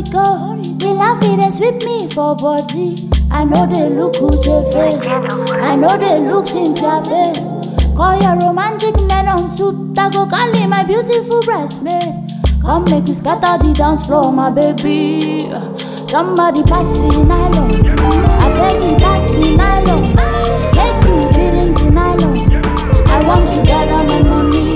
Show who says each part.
Speaker 1: go. The love it and sweep me for body. I know they look good your face. I know they look in your face. Call your romantic men on suit. I go call him my beautiful breastmate. Come make you scatter the dance floor, my baby. Somebody pass the nylon. I beg you pass the nylon. Make you beat into nylon. I want to gather my money.